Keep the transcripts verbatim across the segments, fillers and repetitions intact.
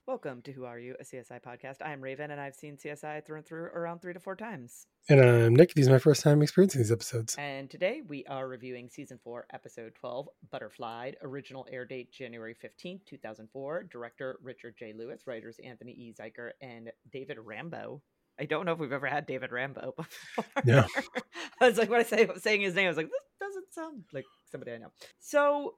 Welcome to Who Are You, a C S I podcast. I'm Raven, and I've seen C S I through and through around three to four times. And I'm Nick. These are my first time experiencing these episodes. And today we are reviewing Season four, Episode twelve, Butterflied. Original air date January fifteenth, two thousand four. Director Richard J. Lewis. Writers Anthony E. Zeiger and David Rambo. I don't know if we've ever had David Rambo before. Yeah. I was like, when I say saying his name, I was like, this doesn't sound like somebody I know. So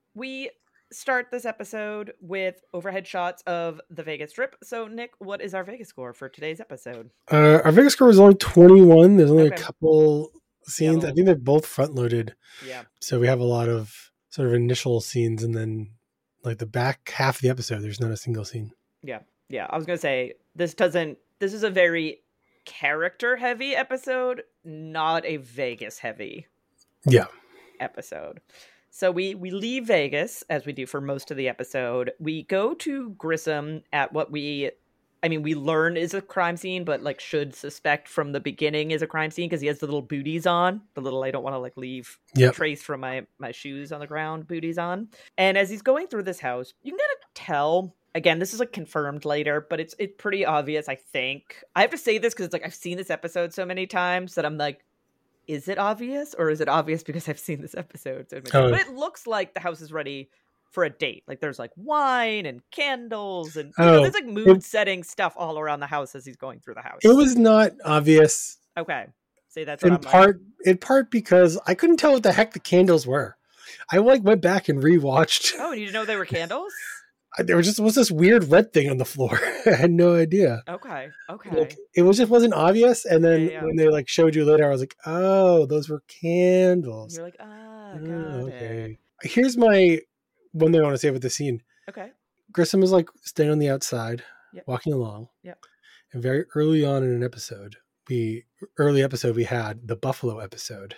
we start this episode with overhead shots of the Vegas Strip. So, Nick, what is our Vegas score for today's episode? Uh, our Vegas score is only twenty-one. There's only Okay. a couple scenes. Yeah, I think they're both front loaded. Yeah. So we have a lot of sort of initial scenes, and then like the back half of the episode, there's not a single scene. Yeah. Yeah. I was going to say, this doesn't, this is a very character heavy episode, not a Vegas heavy Yeah. episode. So we, we leave Vegas, as we do for most of the episode. We go to Grissom at what we, I mean, we learn is a crime scene, but like should suspect from the beginning is a crime scene because he has the little booties on, the little, I don't want to like leave Yep. trace from my, my shoes on the ground booties on. And as he's going through this house, you can kind of tell, again, this is like confirmed later, but it's, it's pretty obvious, I think. I have to say this because it's like, I've seen this episode so many times that I'm like, is it obvious or is it obvious because I've seen this episode so many times? Oh. But it looks like the house is ready for a date. Like there's like wine and candles and you Oh, know, there's like mood setting stuff all around the house as he's going through the house. It was not obvious. Okay. See, that's what In I'm like. part, in part because I couldn't tell what the heck the candles were. I like went back and rewatched. Oh, and you didn't know they were candles? There was just was this weird red thing on the floor. I had no idea. Okay. Okay. Like, it was just wasn't obvious, and then Yeah, yeah. when they like showed you later, I was like, "Oh, those were candles." You're like, ah, got Oh, it. okay. Here's my one thing I want to say with the scene. Okay. Grissom is like staying on the outside, Yep. walking along. Yep. And very early on in an episode, we early episode we had the Buffalo episode.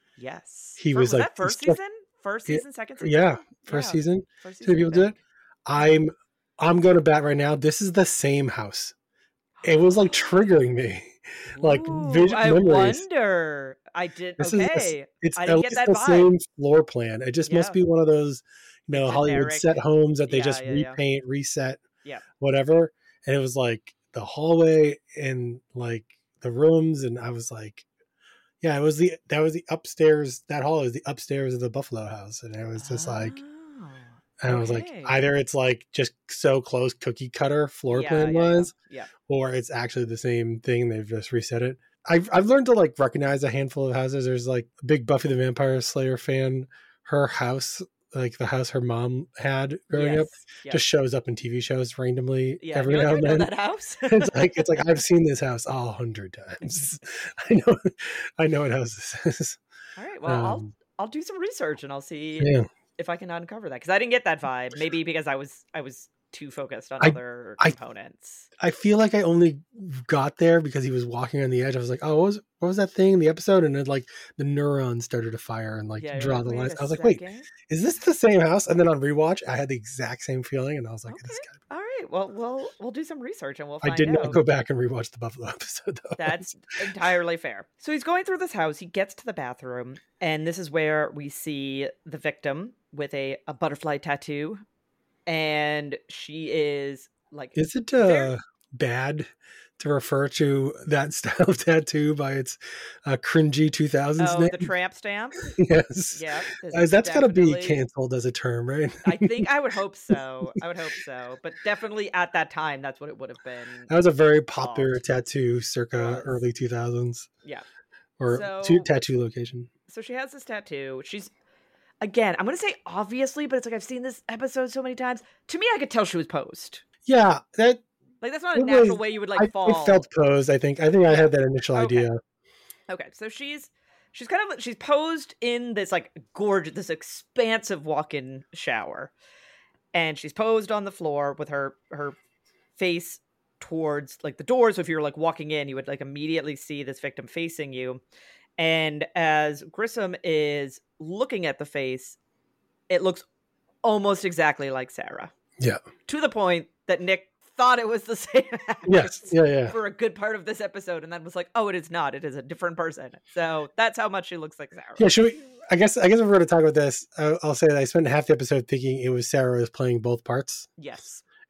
Yes. He Fir- was, like, that first stuff- season? First Yeah, season, second season? Yeah, first Yeah, season. First Two season, people I do it. think. I'm I'm going to bet right now. This is the same house. It was like triggering me. Like, Ooh, vision I memories. wonder. I did. This is a- okay. It's I at didn't get least that the vibe. same floor plan. It just must Yeah. be one of those, you know, Hollywood Generic- set homes that they Yeah, just yeah, yeah. repaint, reset, Yeah. whatever. And it was like the hallway and like the rooms, and I was like, yeah, it was the that was the upstairs. That hall is the upstairs of the Buffalo house, and it was just like, Oh, and I was like, okay. either it's like just so close cookie cutter floor Yeah, plan yeah, yeah. wise, Yeah. or it's actually the same thing. They've just reset it. I've I've learned to like recognize a handful of houses. There's like a big Buffy the Vampire Slayer fan. Her house, like the house her mom had growing up, Yes, yes. just shows up in T V shows randomly Yeah, every you're now like, and I know then. that house. It's like it's like I've seen this house a hundred times. I know I know what house this is. All right. Well, I'll Um, I'll do some research and I'll see yeah. if I can uncover that because I didn't get that vibe. Maybe because I was I was too focused on I- other I- components. I feel like I only got there because he was walking on the edge. I was like, oh, what was what was that thing in the episode? And then like the neurons started to fire and like Yeah, you're draw like, the "Wait lines. a I was like, wait, second." is this the same house? And then on rewatch, I had the exact same feeling, and I was like, Okay. this guy. All right. Well, we'll we'll do some research and we'll I find did out. not go back and rewatch the Buffalo episode though. That's entirely fair. So he's going through this house. He gets to the bathroom, and this is where we see the victim with a, a butterfly tattoo. And she is like, Is it uh, Very- bad to refer to that style of tattoo by its uh, cringy two thousands oh, name? the tramp stamp. Yes. Yeah. this Uh, is that's got to be definitely- canceled as a term, right? I think I would hope so. I would hope so. But definitely at that time, that's what it would have been. That was a very popular tattoo circa Was. early two thousands. Yeah. Or So- two, tattoo location. So she has this tattoo. She's, again, I'm going to say obviously, but it's like I've seen this episode so many times. To me, I could tell she was posed. Yeah, that Like, that's not a It natural was- way you would, like, I, fall. it felt posed. I think. I think I had that initial Okay. idea. Okay, so she's she's kind of she's posed in this like gorgeous, this expansive walk-in shower, and she's posed on the floor with her her face towards like the door. So if you're like walking in, you would like immediately see this victim facing you. And as Grissom is looking at the face, it looks almost exactly like Sarah. Yeah. To the point that Nick thought it was the same actress Yes. Yeah. Yeah. for a good part of this episode, and then was like, "Oh, it is not. It is a different person." So that's how much she looks like Sarah. Yeah. Should we? I guess. I guess if we're going to talk about this, I'll, I'll say that I spent half the episode thinking it was Sarah was playing both parts, Yes.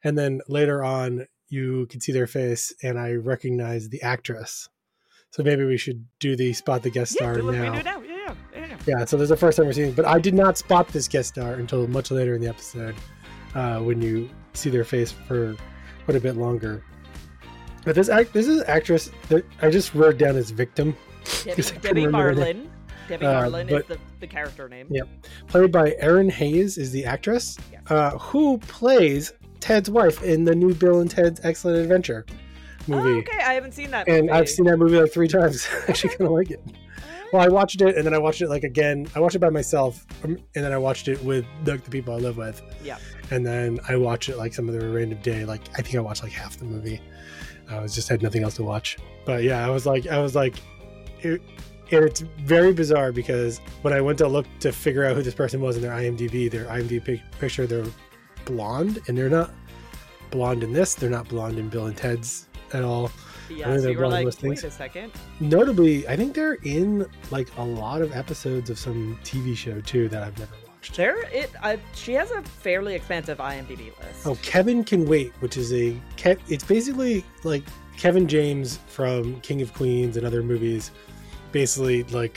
And then later on, you can see their face, and I recognize the actress. So maybe we should do the spot the guest Yeah, star do it, we now. do it now. Yeah, yeah, yeah, yeah. Yeah, so there's the first time we're seeing it. But I did not spot this guest star until much later in the episode uh, when you see their face for quite a bit longer. But this act, this is an actress that I just wrote down as Victim. Debbie, 'Cause I couldn't Debbie remember her Marlin. Debbie Uh, Marlin but- is the, the character name. Yep. Played by Erin Hayes is the actress, Yes. uh, who plays Ted's wife in the new Bill and Ted's Excellent Adventure movie. Oh, okay, I haven't seen that And movie. I've seen that movie like three times. I actually kind of like it. Well, I watched it, and then I watched it like again. I watched it by myself, um, and then I watched it with the, the people I live with. Yeah. And then I watched it like some other random day. Like I think I watched like half the movie. I was just had nothing else to watch. But yeah, I was like, I was like, it, and it's very bizarre because when I went to look to figure out who this person was in their IMDb, their IMDb picture, they're blonde, and they're not blonde in this. They're not blonde in Bill and Ted's at all. Yeah, think so they're you were one of like, those wait things. a second. Notably, I think they're in like a lot of episodes of some T V show too that I've never watched. There, it. I, she has a fairly expansive IMDb list. Oh, Kevin Can Wait, which is a Kev, it's basically like Kevin James from King of Queens and other movies, basically like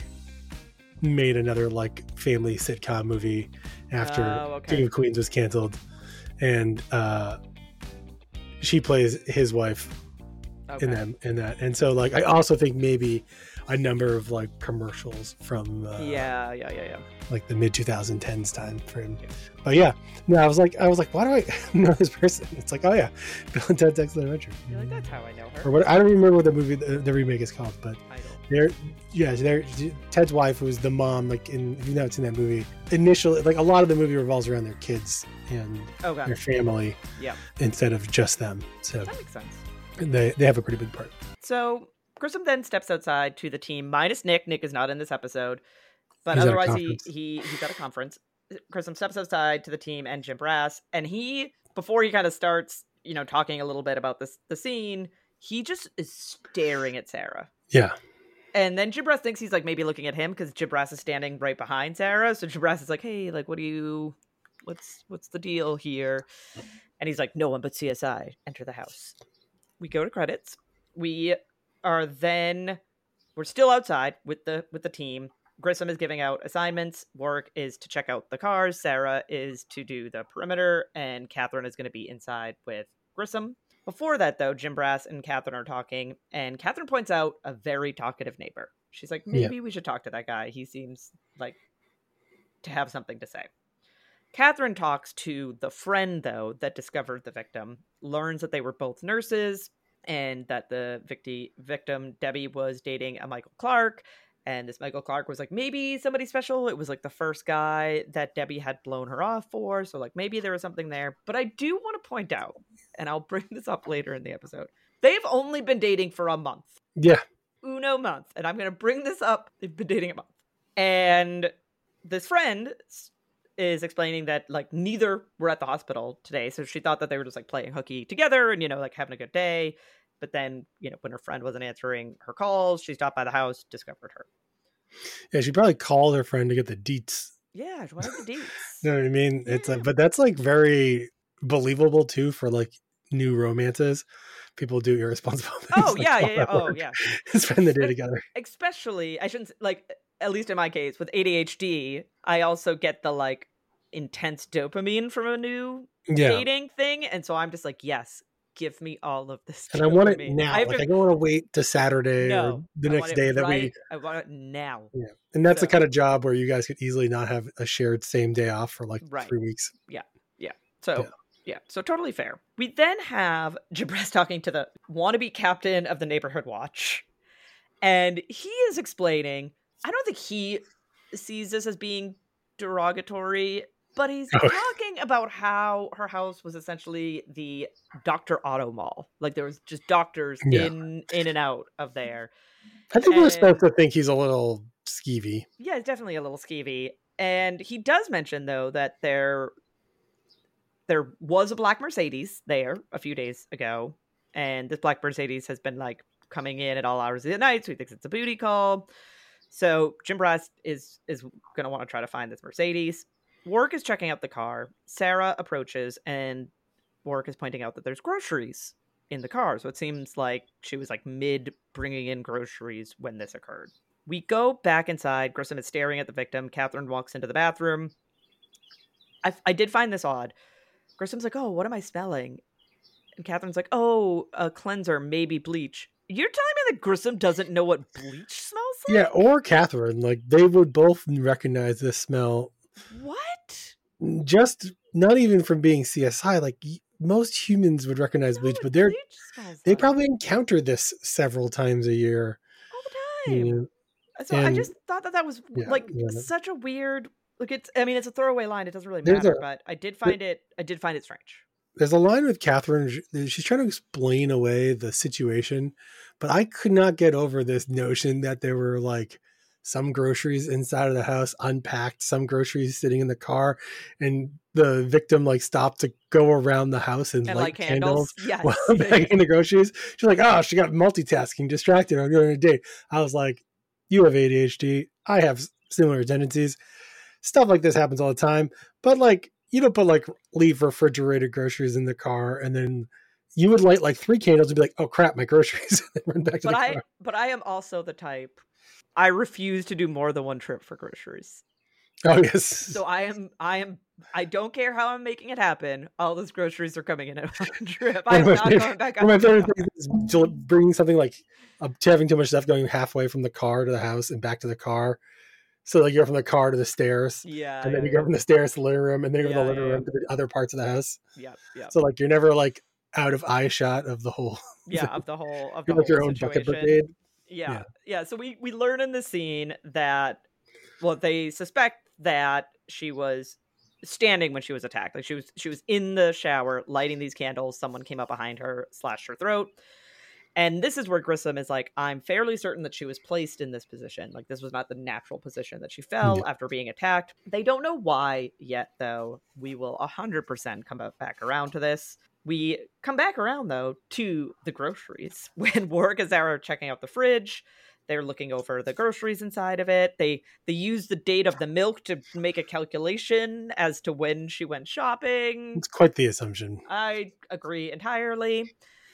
made another like family sitcom movie after Oh, okay. King of Queens was canceled, and uh, she plays his wife Okay. in that in that and so like I also think maybe a number of like commercials from uh, Yeah, yeah, yeah, yeah. like the mid twenty tens time frame. But yeah, no, I was like I was like why do I know this person? It's like, oh yeah, Bill and Ted's Excellent Adventure. You're like, that's how I know Or her. what, I don't even remember what the movie the, the remake is called, but I don't. they're yeah they're Ted's wife was the mom, like in if you've never seen that movie, initially like a lot of the movie revolves around their kids and Okay. their family Yeah. instead of just them, so That makes sense. they they have a pretty big part. So Grissom then steps outside to the team minus Nick. Nick is not in this episode, but He's at a otherwise he conference. he he's at a conference. Grissom steps outside to the team and Jim Brass, and he before he kind of starts, you know, talking a little bit about this the scene, he just is staring at Sarah. Yeah. And then Jim Brass thinks he's like maybe looking at him because Jim Brass is standing right behind Sarah. So Jim Brass is like, "Hey, like, what do you, what's what's the deal here?" And he's like, "No one but C S I enter the house." We go to credits. We are then we're still outside with the with the team. Grissom is giving out assignments. Work is to check out the cars. Sarah is to do the perimeter, and Catherine is going to be inside with Grissom. Before that, though, Jim Brass and Catherine are talking, and Catherine points out a very talkative neighbor. She's like, maybe we should talk to that guy. He seems like to have something to say. Catherine talks to the friend, though, that discovered the victim, learns that they were both nurses, and that the victi- victim, Debbie, was dating a Michael Clark. And this Michael Clark was like, maybe somebody special. It was like the first guy that Debbie had blown her off for. So like maybe there was something there. But I do want to point out, and I'll bring this up later in the episode, they've only been dating for a month. Yeah. Uno month. And I'm going to bring this up. They've been dating a month. And this friend is explaining that like neither were at the hospital today. So she thought that they were just like playing hooky together and, you know, like having a good day. But then, you know, when her friend wasn't answering her calls, she stopped by the house, discovered her. Yeah, she probably called her friend to get the deets. Yeah, what are the deets? You know what I mean? It's Yeah. like, but that's like very believable too for like new romances. People do irresponsible things. Oh, like yeah, call yeah, yeah. at Oh, work yeah. and spend the day together. Especially, I shouldn't, like, at least in my case, with A D H D, I also get the, like, intense dopamine from a new Yeah. dating thing. And so I'm just like, yes, give me all of this. And I want it dopamine. now. I have like to- I don't want to wait to Saturday no, or the I next want it day that right- we. I want it now. Yeah, and that's the So- kind of job where you guys could easily not have a shared same day off for like Right. three weeks. So, Yeah. yeah. so totally fair. We then have Jabres talking to the wannabe captain of the neighborhood watch. And he is explaining, I don't think he sees this as being derogatory, but he's Oh. talking about how her house was essentially the Doctor Otto Mall. Like there was just doctors Yeah. in in and out of there. I think we're And- supposed to think he's a little skeevy. Yeah, it's definitely a little skeevy. And he does mention though that there there was a black Mercedes there a few days ago, and this black Mercedes has been like coming in at all hours of the night, so he thinks it's a booty call. So Jim Brass is is gonna want to try to find this Mercedes. Work is checking out the car. Sarah approaches, and Warwick is pointing out that there's groceries in the car. So it seems like she was like mid bringing in groceries when this occurred. We go back inside. Grissom is staring at the victim. Catherine walks into the bathroom. I, I did find this odd. Grissom's like, oh, what am I smelling? And Catherine's like, oh, a cleanser, maybe bleach. You're telling me that Grissom doesn't know what bleach smells like? Yeah, or Catherine. Like, they would both recognize this smell. What? Just not even from being C S I. Like, most humans would recognize bleach, but they're they like. probably encounter this several times a year. All the time. You know? So and, I just thought that that was yeah, like yeah. such a weird. Look, it's. I mean, it's a throwaway line. It doesn't really matter, a, but I did find it. I did find it strange. There's a line with Catherine. She's trying to explain away the situation, but I could not get over this notion that there were like some groceries inside of the house unpacked, some groceries sitting in the car, and the victim like stopped to go around the house and, and light like candles, candles yes. while packing the groceries. She's like, oh, she got multitasking, distracted. I'm going on a date. I was like, you have A D H D. I have similar tendencies. Stuff like this happens all the time. But like, you don't put like leave refrigerated groceries in the car, and then you would light like three candles and be like, oh crap, my groceries, and run back to but the I, car. But I am also the type, I refuse to do more than one trip for groceries. Oh yes. So I am, I am, I don't care how I'm making it happen. All those groceries are coming in at one trip. I'm not favorite, going back. One of my favorite things is bringing something like uh, having too much stuff, going halfway from the car to the house and back to the car. So like you go from the car to the stairs, yeah, and then yeah, you go yeah. from the stairs to the living room, and then you go yeah, from the living yeah, room yeah. to the other parts of the house. Yeah, yeah. So like you're never like out of eye shot of the whole. Yeah, of the whole of the like whole your own situation. bucket brigade. Yeah, yeah, yeah. So we we learn in the scene that, well, they suspect that she was standing when she was attacked. Like she was she was in the shower lighting these candles. Someone came up behind her, slashed her throat. And this is where Grissom is like, I'm fairly certain that she was placed in this position. Like, this was not the natural position that she fell yeah. after being attacked. They don't know why yet, though. We will one hundred percent come back around to this. We come back around, though, to the groceries. When Warwick and Sarah are checking out the fridge, they're looking over the groceries inside of it. They they use the date of the milk to make a calculation as to when she went shopping. It's quite the assumption. I agree entirely.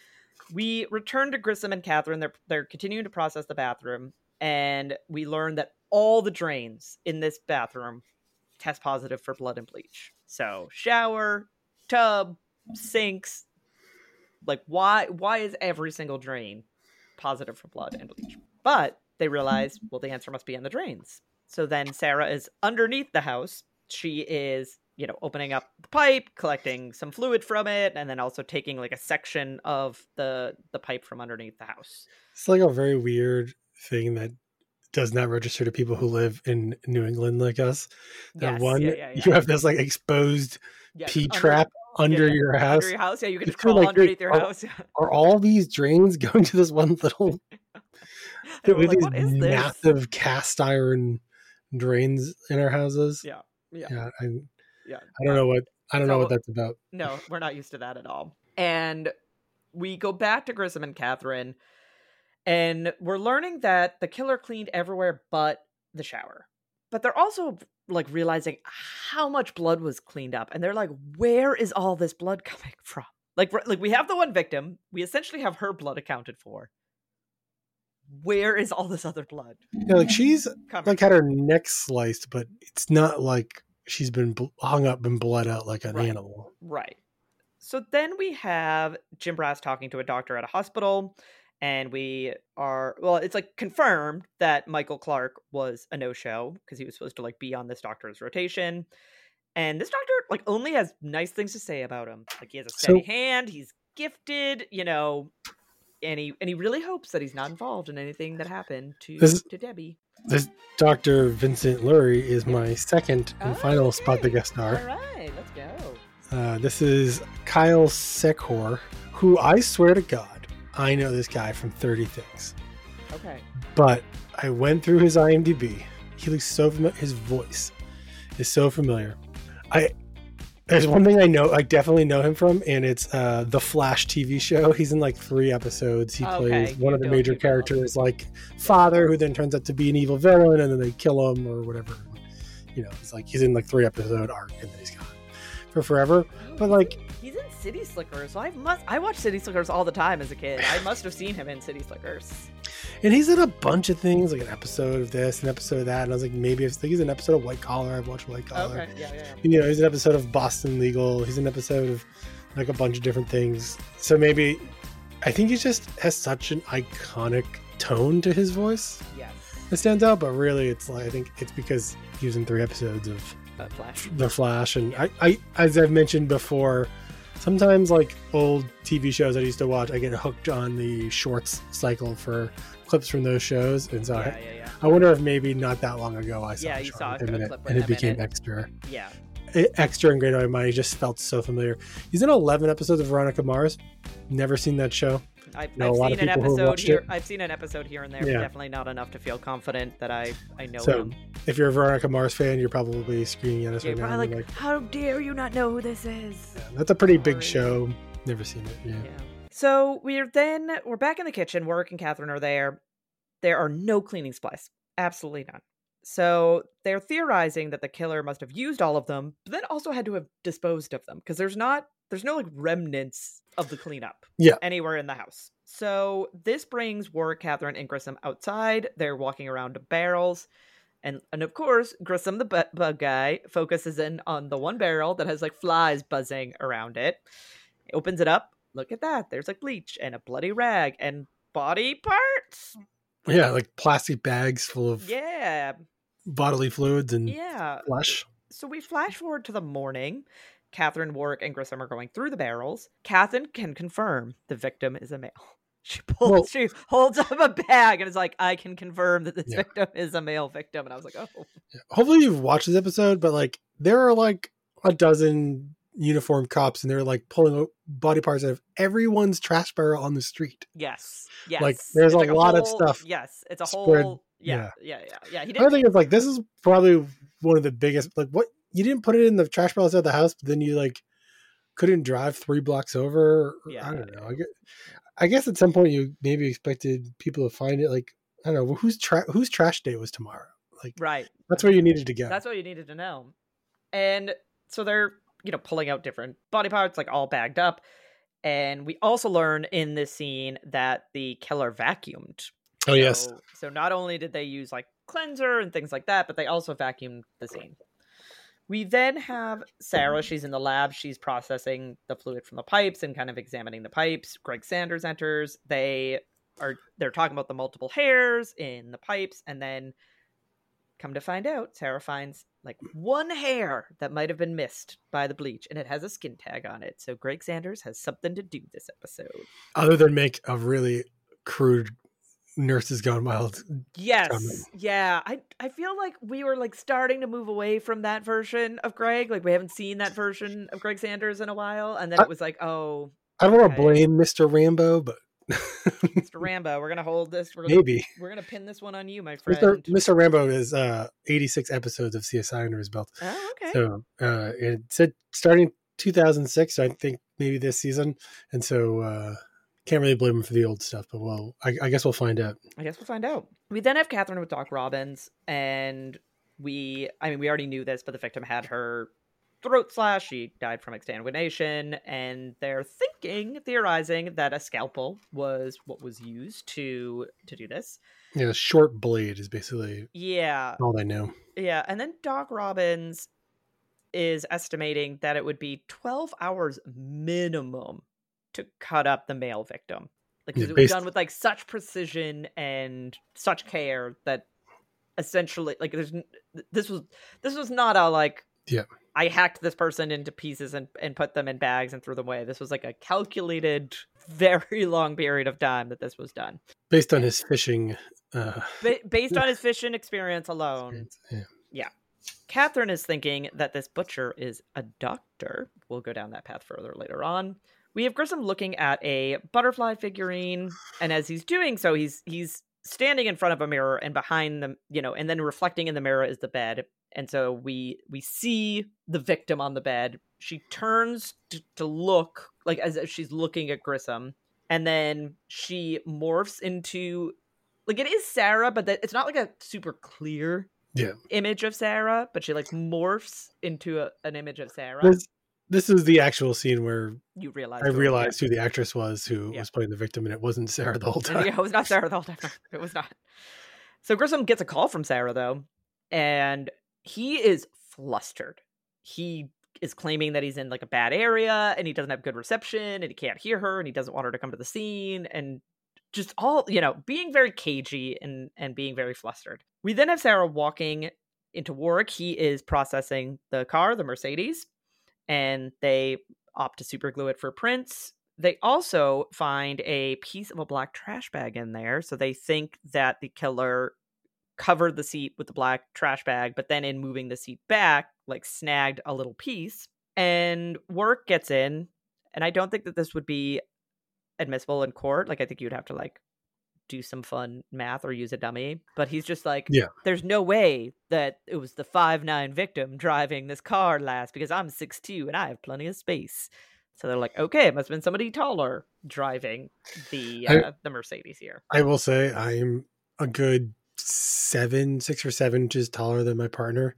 We return to Grissom and Catherine. They're they're continuing to process the bathroom, and we learn that all the drains in this bathroom test positive for blood and bleach. So shower, tub, sinks. Like why why is every single drain positive for blood and bleach? But they realize, well, the answer must be in the drains. So then Sarah is underneath the house. She is, you know, opening up the pipe, collecting some fluid from it, and then also taking like a section of the the pipe from underneath the house. It's like a very weird thing that does not register to people who live in New England like us. That Yes, one, yeah, yeah, yeah. you have this like exposed Yeah, pee under- trap under yeah, your house. Under your house, yeah, you can just It's kinda crawl like, underneath your are- house. Are all these drains going to this one little And we're with like, these what is this? massive cast iron drains in our houses? Yeah, yeah, Yeah, I, yeah. I don't know what I don't know So- what that's about. No, we're not used to that at all. And we go back to Grissom and Catherine, and we're learning that the killer cleaned everywhere but the shower. But they're also like realizing how much blood was cleaned up, and they're like, where is all this blood coming from? Like, we're- like we have the one victim, we essentially have her blood accounted for. Where is all this other blood Yeah, like she's coming like had her neck sliced, but it's not like she's been bl- hung up and bled out like an Right. animal. Right. So then we have Jim Brass talking to a doctor at a hospital, and we are, well, it's like confirmed that Michael Clark was a no-show because he was supposed to like be on this doctor's rotation. And this doctor like only has nice things to say about him. Like he has a steady So- hand, he's gifted, you know, and he and he really hopes that he's not involved in anything that happened to This- to Debbie. This Doctor Vincent Lurie is my second and Oh, final okay. spot the guest All star. right, let's go. Uh, this is Kyle Secor, who I swear to God, I know this guy from thirty Things. Okay. But I went through his IMDb. He looks so familiar. His voice is so familiar. I There's one thing I know, I definitely know him from, and it's uh, the Flash T V show. He's in like three episodes. He Okay, plays one you of the don't major keep up. characters, like father, who then turns out to be an evil villain, and then they kill him or whatever. You know, it's like he's in like three episode arc, and then he's gone for forever. But like, He's in City Slickers. So I must. I watched City Slickers all the time as a kid. I must have seen him in City Slickers. And he's in a bunch of things, like an episode of this, an episode of that. And I was like, maybe if, like, he's an episode of White Collar. I've watched White Collar. Okay, yeah, yeah, yeah. You know, he's an episode of Boston Legal. He's an episode of like a bunch of different things. So maybe, I think he just has such an iconic tone to his voice. Yes. It stands out, but really, it's like I think it's because he was in three episodes of Uh, Flash. The Flash, and I, I, as I've mentioned before, sometimes like old T V shows I used to watch, I get hooked on the shorts cycle for clips from those shows, and so Yeah, I, yeah, yeah. I wonder if maybe not that long ago I saw Yeah, a you short saw with a him in it, clip with and it him in became it. extra, Yeah. it, extra ingrained in my mind. He just felt so familiar. He's in eleven episodes of Veronica Mars. Never seen that show. I've, know I've a lot seen of an people who episode watched here. it. I've seen an episode here and there, Yeah. but definitely not enough to feel confident that I I know So him. if you're a Veronica Mars fan, you're probably screaming at us You're right now. probably and like, like, how dare you not know who this is? yeah, that's a pretty big Sorry. show. Never seen it. Yeah. Yeah. So we're then we're back in the kitchen. Warwick and Catherine are there. There are no cleaning supplies. Absolutely none. So they're theorizing that the killer must have used all of them, but then also had to have disposed of them because there's not there's no like remnants of the cleanup Yeah. anywhere in the house. So this brings Warwick, Catherine, and Grissom outside. They're walking around to barrels. And and of course, Grissom, the bu- bug guy, focuses in on the one barrel that has like flies buzzing around it. He opens it up. Look at that. There's like bleach and a bloody rag and body parts. Yeah, like plastic bags full of Yeah. bodily fluids and Yeah. flesh. So we flash forward to the morning. Catherine, Warwick, and Grissom are going through the barrels. Catherine can confirm the victim is a male. She pulls, Well- she holds up a bag and is like, I can confirm that this Yeah. victim is a male victim. And I was like, oh. Yeah. Hopefully you've watched this episode, but like there are like a dozen uniformed cops and they're like pulling out body parts out of everyone's trash barrel on the street. Yes. Yes. Like, there's It's a lot of whole- stuff Yes. It's a spread- whole. Yeah. Yeah. Yeah. Yeah. He I didn't. think it's like this is probably one of the biggest. Like, what you didn't put it in the trash barrel outside the house, but then you like couldn't drive three blocks over. Yeah. I don't know. I guess, I guess at some point you maybe expected people to find it. Like, I don't know whose tra- whose trash day was tomorrow. Like, Right. that's where you needed to go. That's what you needed to know. And so they're, you know, pulling out different body parts, like all bagged up. And we also learn in this scene that the killer vacuumed. oh yes. So, so not only did they use like cleanser and things like that, but they also vacuumed the scene. We then have Sarah. She's in the lab. She's processing the fluid from the pipes and kind of examining the pipes. Greg Sanders enters. They are they're talking about the multiple hairs in the pipes, and then come to find out, Sarah finds like one hair that might have been missed by the bleach, and it has a skin tag on it. So Greg Sanders has something to do this episode. Other than make a really crude Nurses Gone Wild. Yes. Comment. Yeah. I I feel like we were like starting to move away from that version of Greg. Like we haven't seen that version of Greg Sanders in a while. And then I- it was like, oh, I don't want Okay. to blame Mister Rambo, but Mister Rambo, we're gonna hold this. We're gonna maybe we're gonna pin this one on you, my friend. Mister Mister Rambo is uh, eighty-six episodes of C S I under his belt. Oh, okay. So uh, it said starting two thousand six, so I think maybe this season, and so uh, can't really blame him for the old stuff. But well, I, I guess we'll find out. I guess we'll find out. We then have Catherine with Doc Robbins, and we, I mean, we already knew this, but the victim had her throat slash. She died from exsanguination, and they're thinking, theorizing that a scalpel was what was used to to do this. Yeah, a short blade is basically Yeah, all they know. yeah. And then Doc Robbins is estimating that it would be twelve hours minimum to cut up the male victim. Like, 'cause Yeah, it was based- done with like such precision and such care that essentially, like, there's n- this was this was not a like, Yeah. I hacked this person into pieces and and put them in bags and threw them away. This was like a calculated, very long period of time that this was done, Based on his fishing uh, ba- based on his fishing experience alone. experience. Yeah. Catherine is thinking that this butcher is a doctor. We'll go down that path further later on. We have Grissom looking at a butterfly figurine, and as he's doing so, he's he's standing in front of a mirror, and behind them, you know, and then reflecting in the mirror is the bed. And so we we see the victim on the bed. She turns to, to look like as if she's looking at Grissom, and then she morphs into like it is Sarah, but that it's not like a super clear Yeah. image of Sarah, but she like morphs into a, an image of Sarah. There's this is the actual scene where You realized I who- realized yeah. who the actress was who Yeah. was playing the victim, and it wasn't Sarah the whole time. Yeah, it was not Sarah the whole time. No, it was not. So Grissom gets a call from Sarah, though, and he is flustered. He is claiming that he's in like a bad area and he doesn't have good reception and he can't hear her and he doesn't want her to come to the scene and just all, you know, being very cagey and, and being very flustered. We then have Sarah walking into Warwick. He is processing the car, the Mercedes, and they opt to super glue it for prints. They also find a piece of a black trash bag in there. So they think that the killer covered the seat with the black trash bag, but then in moving the seat back, like snagged a little piece. And Warwick gets in. And I don't think that this would be admissible in court. Like, I think you'd have to like do some fun math or use a dummy. But he's just like, Yeah. there's no way that it was the five nine victim driving this car last because I'm six two and I have plenty of space. So they're like, okay, it must have been somebody taller driving the uh, I, the Mercedes here. I will say I'm a good seven, six or seven inches taller than my partner.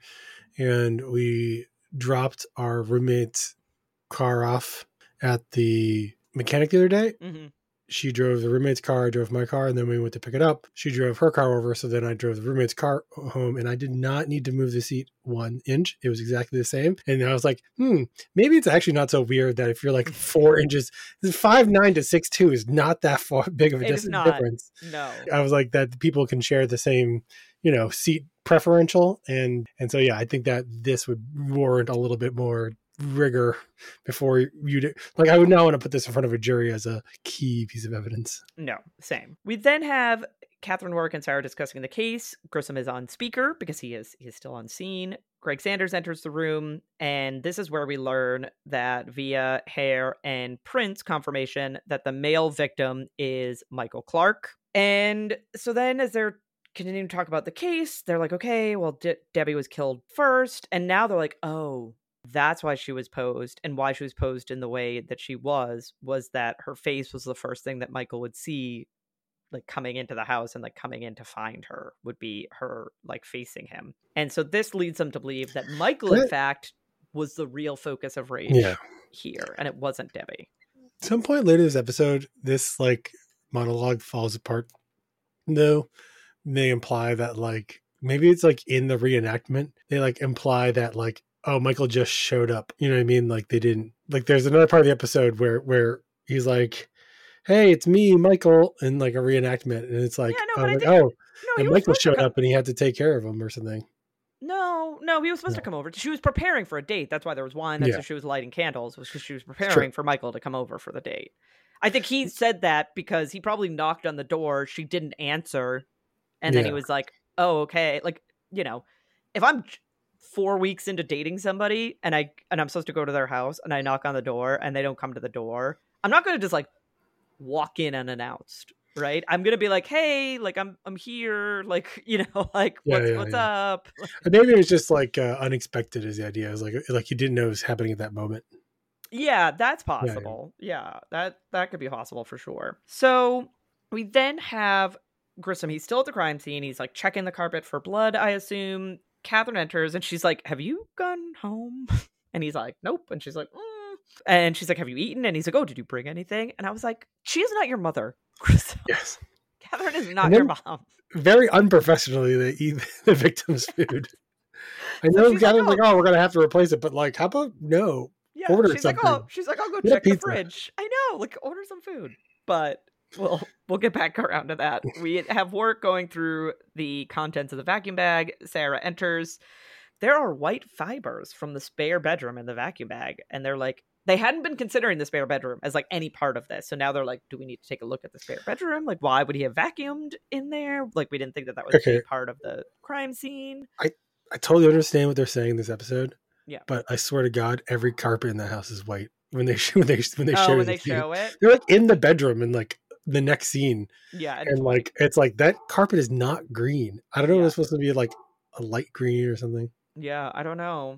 And we dropped our roommate's car off at the mechanic the other day. Mm-hmm. She drove the roommate's car, I drove my car, and then we went to pick it up. She drove her car over, so then I drove the roommate's car home, and I did not need to move the seat one inch. It was exactly the same. And I was like, hmm, maybe it's actually not so weird that if you're like four inches, five nine to six two is not that far big of a It is not. difference. No. I was like, that people can share the same, you know, seat preferential. And, and so, yeah, I think that this would warrant a little bit more rigor before you do. Like, I would not want to put this in front of a jury as a key piece of evidence. No, same. We then have Catherine Warwick and Sarah discussing the case. Grissom is on speaker because he is he is still on scene. Greg Sanders enters the room, and this is where we learn that via hair and print confirmation that the male victim is Michael Clark. And so then as they're continuing to talk about the case, they're like, okay, well, De- Debbie was killed first. And now they're like, oh, that's why she was posed, and why she was posed in the way that she was, was that her face was the first thing that Michael would see, like coming into the house and like coming in to find her would be her like facing him. And so this leads them to believe that Michael, in fact, was the real focus of rage yeah. here, and it wasn't Debbie. At some point later this episode, this like monologue falls apart. No, they imply that like maybe it's like in the reenactment, they like imply that like, oh, Michael just showed up. You know what I mean? Like they didn't, like there's another part of the episode where, where he's like, hey, it's me, Michael, in like a reenactment. And it's like, Yeah, no, I'm but I like, think- oh, No, he and was Michael supposed to showed come- up and he had to take care of him or something. No, no, he was supposed No. to come over. She was preparing for a date. That's why there was wine. That's Yeah. why she was lighting candles, was because she was preparing for Michael to come over for the date. I think he said that because he probably knocked on the door. She didn't answer. And then he Yeah. was like, oh, okay. Like, you know, if I'm j- four weeks into dating somebody and I and I'm supposed to go to their house and I knock on the door and they don't come to the door, I'm not going to just like walk in unannounced, right? I'm going to be like, hey, like I'm I'm here, like, you know, like Yeah, what's yeah, what's yeah. up? And maybe it was just like uh, unexpected is the idea. It was like, like he didn't know it was happening at that moment. Yeah, that's yeah. possible. Yeah, that that could be possible for sure. So we then have Grissom. He's still at the crime scene. He's like checking the carpet for blood, I assume. Catherine enters and she's like, have you gone home? And he's like, nope. And she's like, mm. And she's like, have you eaten? And he's like, oh, did you bring anything? And I was like, she is not your mother, Grissom. Yes. Catherine is not And your then- mom. Very unprofessionally, they eat the victim's food. I know she's Catherine's like, like, oh, we're going to have to replace it. But like, how about no? Yeah, Order she's like, something. oh, she's like, I'll go Get a check the pizza. fridge. I know, like, order some food. But we'll we'll get back around to that. We have work going through the contents of the vacuum bag. Sarah enters. There are white fibers from the spare bedroom in the vacuum bag, and they're like, they hadn't been considering the spare bedroom as like any part of this. So now they're like, do we need to take a look at the spare bedroom? Like, why would he have vacuumed in there? Like, we didn't think that that was Okay. a part of the crime scene. I totally understand what they're saying in this episode. Yeah. But I swear to God, every carpet in the house is white when they when they when they Oh, show when the they scene. show it. They're like in the bedroom in like the next scene, Yeah. And and like it's like that carpet is not green. I don't know Yeah. if it's supposed to be like a light green or something. Yeah, I don't know.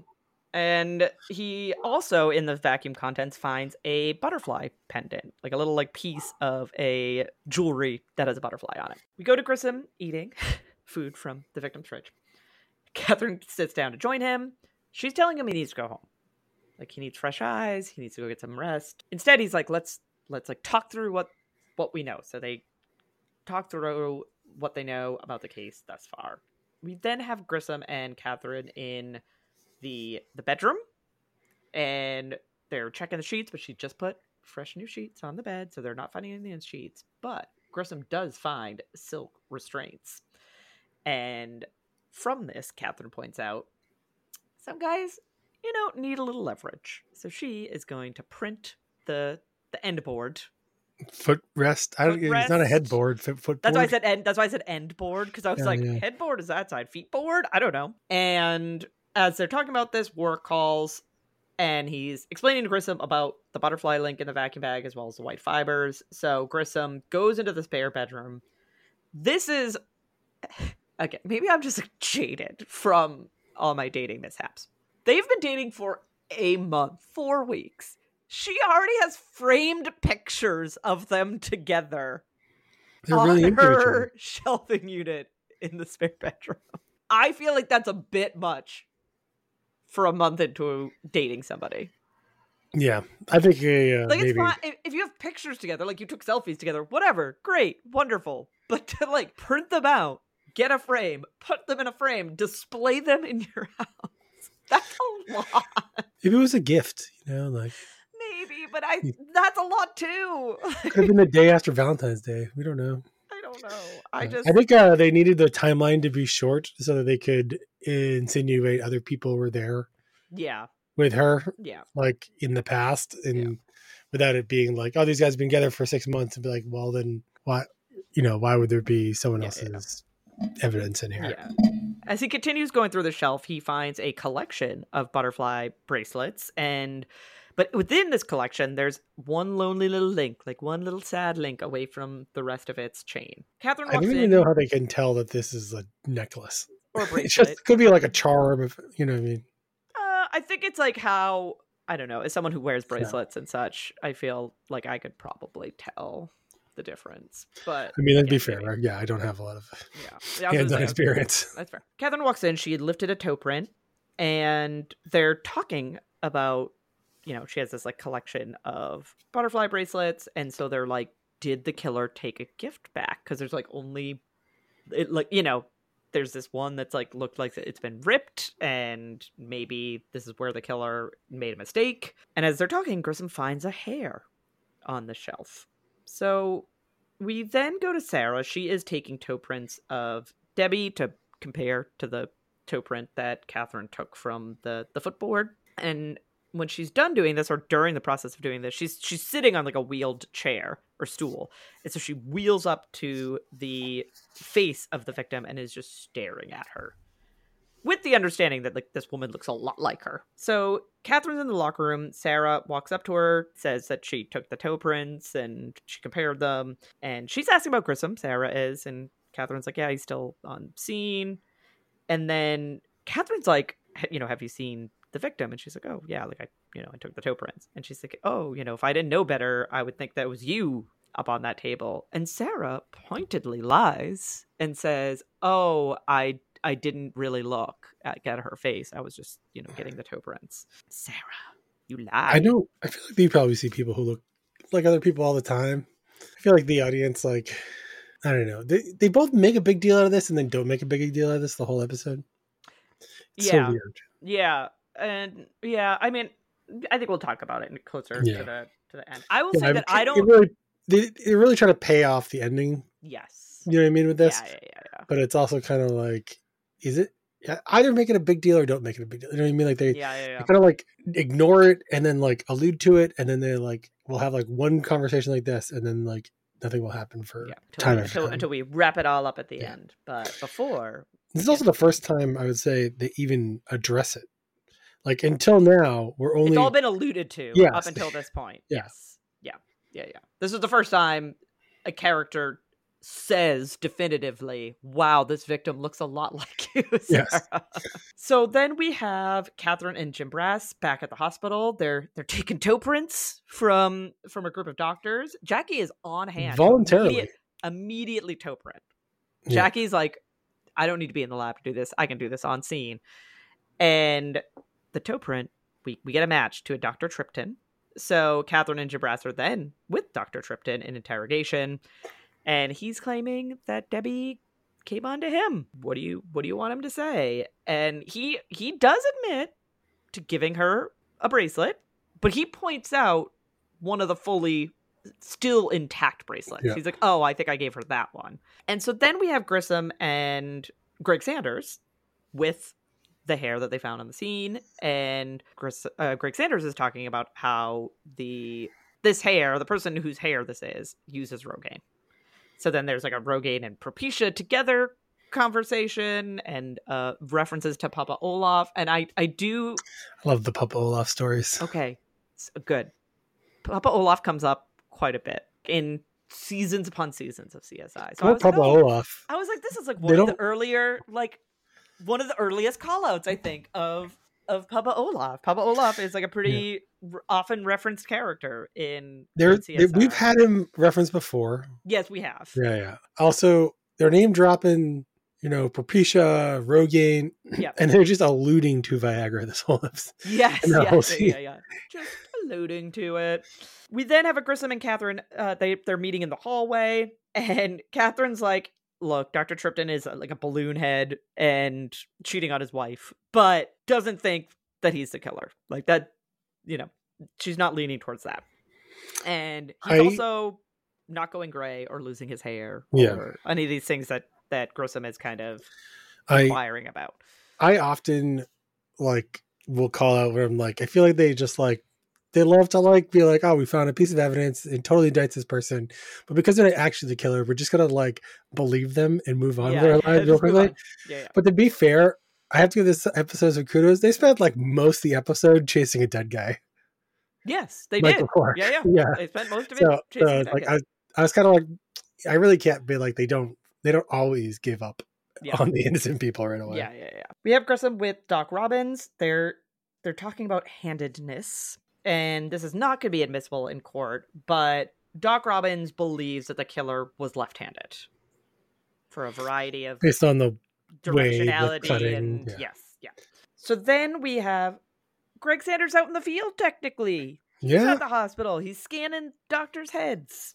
And he also, in the vacuum contents, finds a butterfly pendant, like a little like piece of a jewelry that has a butterfly on it. We go to Grissom eating food from the victim's fridge. Catherine sits down to join him. She's telling him he needs to go home. Like he needs fresh eyes. He needs to go get some rest. Instead, he's like, let's let's like talk through what what we know. So they talk through what they know about the case thus far. We then have Grissom and Catherine in the the bedroom, and they're checking the sheets, but she just put fresh new sheets on the bed, so they're not finding anything in the sheets. But Grissom does find silk restraints. And from this, Catherine points out, some guys, you know, need a little leverage. So she is going to print the the end board. Footrest. I don't. It's not a headboard. Foot, footboard. That's why I said end. That's why I said end board, because I was Yeah, like, yeah. headboard is that side, feet board. I don't know. And as they're talking about this, Warwick calls, and he's explaining to Grissom about the butterfly link in the vacuum bag as well as the white fibers. So Grissom goes into the spare bedroom. This is again, maybe I'm just jaded from all my dating mishaps. They've been dating for a month, four weeks. She already has framed pictures of them together They're on really into each other. her shelving unit in the spare bedroom. I feel like that's a bit much for a month into dating somebody. Yeah, I think uh, Like, maybe. it's fine if, if you have pictures together, like you took selfies together, whatever, great, wonderful. But to like print them out, get a frame, put them in a frame, display them in your house, that's a lot. If it was a gift, you know, like Maybe, but I that's a lot too. could have been the day after Valentine's Day. We don't know. I don't know. I Uh, just I think uh, they needed the timeline to be short so that they could insinuate other people were there yeah, with her, yeah. like in the past, and Yeah. without it being like, oh, these guys have been together for six months, and be like, well, then why, you know, why would there be someone Yeah, else's evidence in here? Yeah. As he continues going through the shelf, he finds a collection of butterfly bracelets, and but within this collection, there's one lonely little link, like one little sad link away from the rest of its chain. Catherine I walks don't in, even know how they can tell that this is a necklace. or a It bracelet. just could be like a charm, if you know what I mean. Uh, I think it's like how, I don't know, as someone who wears bracelets and such, I feel like I could probably tell the difference. But I mean, let's yeah, be fair. maybe. Yeah, I don't have a lot of Yeah, yeah I was gonna hands-on say, experience. that's fair. Catherine walks in. She had lifted a toe print, and they're talking about, you know, she has this like collection of butterfly bracelets, and so they're like, did the killer take a gift back? Because there's like only, it like you know, there's this one that's like looked like it's been ripped, and maybe this is where the killer made a mistake. And as they're talking, Grissom finds a hair on the shelf. So we then go to Sarah. She is taking toe prints of Debbie to compare to the toe print that Catherine took from the, the footboard. And when she's done doing this, or during the process of doing this, she's she's sitting on like a wheeled chair or stool. And so she wheels up to the face of the victim and is just staring at her, with the understanding that like this woman looks a lot like her. So Catherine's in the locker room. Sarah walks up to her, says that she took the toe prints and she compared them. And she's asking about Grissom, Sarah is. And Catherine's like, yeah, he's still on scene. And then Catherine's like, you know, have you seen the victim? And she's like, oh, yeah, like I, you know, I took the toe prints. And she's like, oh, you know, if I didn't know better, I would think that was you up on that table. And Sarah pointedly lies and says, oh, I I didn't really look at, at her face. I was just, you know, getting the toe prints. Sarah, you lied. I know. I feel like you probably see people who look like other people all the time. I feel like the audience, like, I don't know. They they both make a big deal out of this and then don't make a big deal out of this the whole episode. It's Yeah. so weird. Yeah. And yeah, I mean, I think we'll talk about it closer Yeah. to the to the end. I will Yeah, say that I'm- I it don't. really, they, they really try to pay off the ending. Yes. You know what I mean with this? Yeah, yeah, yeah, yeah. But it's also kind of like, is it yeah, either make it a big deal or don't make it a big deal? You know what I mean? Like they, Yeah, yeah, they yeah. kind of like ignore it and then like allude to it, and then they like we'll have like one conversation like this, and then like nothing will happen for Yeah, time until, after until, time. until we wrap it all up at the Yeah. end. But before, This is also the first time I would say they even address it. Like until now, we're only it's all been alluded to Yes. up until this point. Yeah. Yes. Yeah. Yeah. Yeah. This is the first time a character says definitively, wow, this victim looks a lot like you, Sarah. Yes. So then we have Catherine and Jim Brass back at the hospital. They're they're taking toe prints from from a group of doctors. Jackie is on hand. voluntarily. Immediate- immediately toe print. Yeah. Jackie's like, I don't need to be in the lab to do this. I can do this on scene. And the toe print we, we get a match to a Doctor Tripton. So Catherine and Jim Brass are then with Doctor Tripton in interrogation, and he's claiming that Debbie came on to him. What do you what do you want him to say? And he he does admit to giving her a bracelet, but he points out one of the fully still intact bracelets. Yeah. He's like, oh, I think I gave her that one. And so then we have Grissom and Greg Sanders with the hair that they found on the scene, and Chris, uh, Greg Sanders is talking about how the this hair, the person whose hair this is, uses Rogaine. So then there's like a Rogaine and Propecia together conversation, and uh, references to Papa Olaf, and I I do I love the Papa Olaf stories. Okay, good. Papa Olaf comes up quite a bit in seasons upon seasons of C S I. So well, I was Papa like, oh, Olaf. I was like, this is like one of the earlier like. One of the earliest call-outs, I think, of of Papa Olaf. Papa Olaf is like a pretty yeah. r- often referenced character in, there, in C S I. There, we've had him referenced before. Yes, we have. Yeah, yeah. Also, they're name dropping, you know, Propecia, Rogaine, yeah. and they're just alluding to Viagra this whole episode. Yes, yes, yeah, yeah, yeah. Just alluding to it. We then have a Grissom and Catherine. Uh, they they're meeting in the hallway, and Catherine's like, look, Doctor Tripton is like a balloon head and cheating on his wife, but doesn't think that he's the killer. Like that, you know, she's not leaning towards that. And he's I, also not going gray or losing his hair or yeah. any of these things that, that Grissom is kind of I, inquiring about. I often like will call out where I'm like, I feel like they just like, they love to like be like, oh, we found a piece of evidence and totally indicts this person, but because they're not actually the killer, we're just gonna like believe them and move on yeah, with our lives real quickly. Yeah, yeah. But to be fair, I have to give this episode some kudos. They spent like most of the episode chasing a dead guy. Yes, they Michael did. Clark. Yeah, yeah, yeah. They spent most of it so, chasing so, a dead like guy. I, I was kind of like, I really can't be like they don't they don't always give up yeah. on the innocent people right away. Yeah, yeah, yeah. We have Grissom with Doc Robbins. They're they're talking about handedness. And this is not going to be admissible in court, but Doc Robbins believes that the killer was left-handed for a variety of based on the directionality way, cutting, and yeah. yes, yeah. So then we have Greg Sanders out in the field. Technically, yeah, he's at the hospital. He's scanning doctors' heads,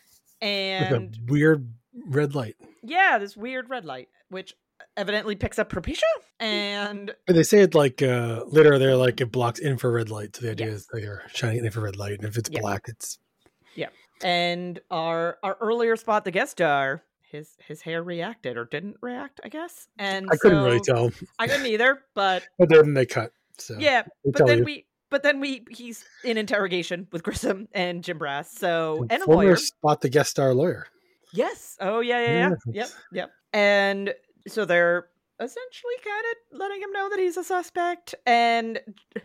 and with a weird red light. Yeah, this weird red light, which evidently picks up Propecia, and they say it like uh later they're like it blocks infrared light, so the idea yes. is they're shining infrared light, and if it's yeah. black it's yeah and our our earlier spot, the guest star, his his hair reacted or didn't react, I guess, and I couldn't so, really tell. I couldn't either, but but then they cut, so yeah but then you. we but then we he's in interrogation with Grissom and Jim Brass, so and, and a former lawyer spot the guest star lawyer. yes oh yeah yeah yeah yeah. yep yep and so they're essentially kind of letting him know that he's a suspect. And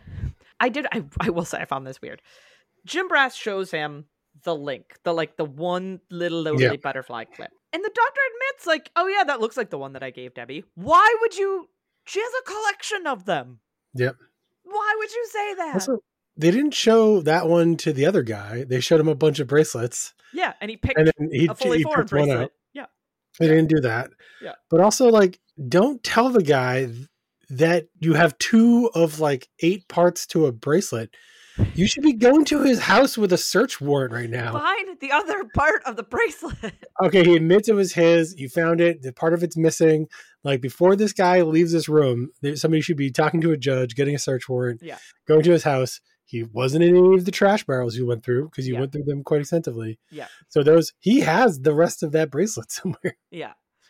I did, I, I will say I found this weird. Jim Brass shows him the link, the like the one little lonely yeah. butterfly clip. And the doctor admits like, oh yeah, that looks like the one that I gave Debbie. Why would you, she has a collection of them. Yep. Why would you say that? Also, they didn't show that one to the other guy. They showed him a bunch of bracelets. Yeah, and he picked and then he, a fully he formed picked one bracelet. out. Yeah. They yeah. didn't do that. Yeah. But also, like, don't tell the guy that you have two of like eight parts to a bracelet. You should be going to his house with a search warrant right now. Find the other part of the bracelet. Okay, he admits it was his. You found it. The part of it's missing. Like, before this guy leaves this room, there, somebody should be talking to a judge, getting a search warrant, yeah. going to his house. He wasn't in any of the trash barrels you went through because you yeah. went through them quite extensively. Yeah. So those, he has the rest of that bracelet somewhere. Yeah.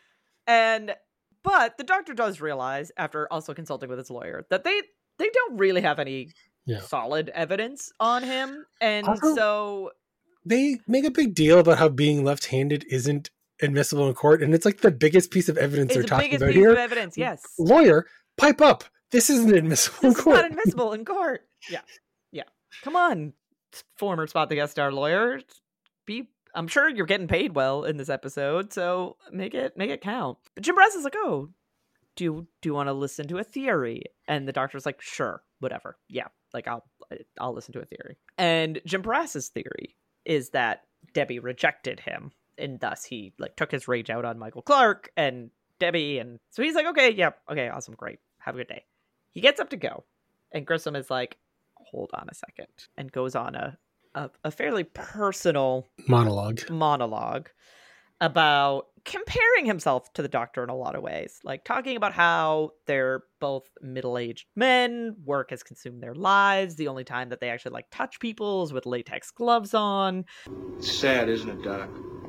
And, but the doctor does realize, after also consulting with his lawyer, that they, they don't really have any yeah. solid evidence on him. And also, so they make a big deal about how being left-handed isn't admissible in court. And it's like the biggest piece of evidence it's they're the talking biggest about piece here. of evidence. Yes. Lawyer, pipe up. This isn't admissible this in court. This is not admissible in court. Yeah. Yeah. Come on, former Spot the Guest Star lawyer. Be, I'm sure you're getting paid well in this episode, so make it make it count. But Jim Brass is like, oh, do you, do you want to listen to a theory? And the doctor's like, sure, whatever. Yeah, like I'll I'll listen to a theory. And Jim Brass's theory is that Debbie rejected him, and thus he like took his rage out on Michael Clark and Debbie, and so he's like, okay, yeah, okay, awesome, great, have a good day. He gets up to go, and Grissom is like, hold on a second, and goes on a, a, a fairly personal monologue. monologue about comparing himself to the Doctor in a lot of ways, like talking about how they're both middle-aged men, work has consumed their lives, the only time that they actually like touch people is with latex gloves on. It's sad, isn't it, Doc?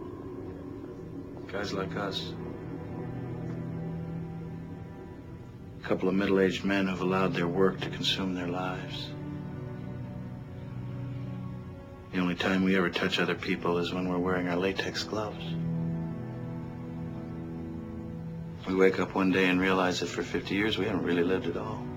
Guys like us. A couple of middle-aged men who've allowed their work to consume their lives. The only time we ever touch other people is when we're wearing our latex gloves. We wake up one day and realize that for fifty years we haven't really lived at all.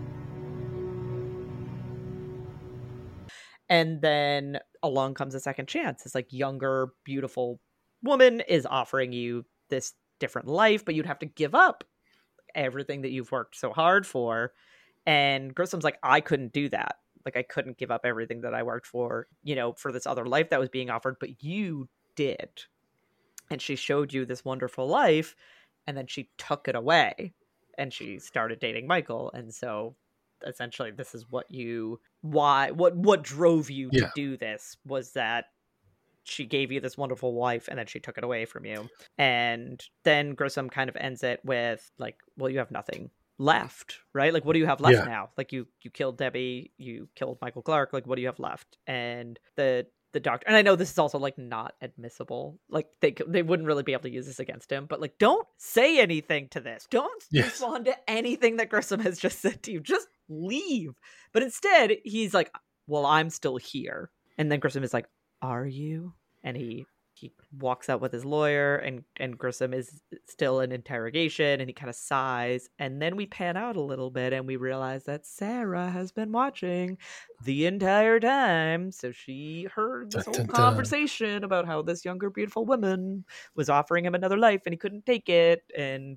And then along comes a second chance. This like younger, beautiful woman is offering you this different life, but you'd have to give up everything that you've worked so hard for. And Grissom's like, I couldn't do that. Like, I couldn't give up everything that I worked for, you know, for this other life that was being offered, but you did. And she showed you this wonderful life, and then she took it away, and she started dating Michael. And so essentially this is what you, why, what, what drove you to Yeah. do this was that she gave you this wonderful wife and then she took it away from you. And then Grissom kind of ends it with like, well, you have nothing left, right? Like, what do you have left Yeah. now? Like, you you killed Debbie, you killed Michael Clark, like, what do you have left? And the the Doctor, and I know this is also like not admissible, like they they wouldn't really be able to use this against him, but like, don't say anything to this, don't Yes. respond to anything that Grissom has just said to you, just leave. But instead he's like, well, I'm still here. And then Grissom is like, are you? And he he walks out with his lawyer, and and Grissom is still in interrogation, and he kind of sighs, and then we pan out a little bit and we realize that Sarah has been watching the entire time. So she heard this Dun, whole dun, dun. conversation about how this younger beautiful woman was offering him another life and he couldn't take it. And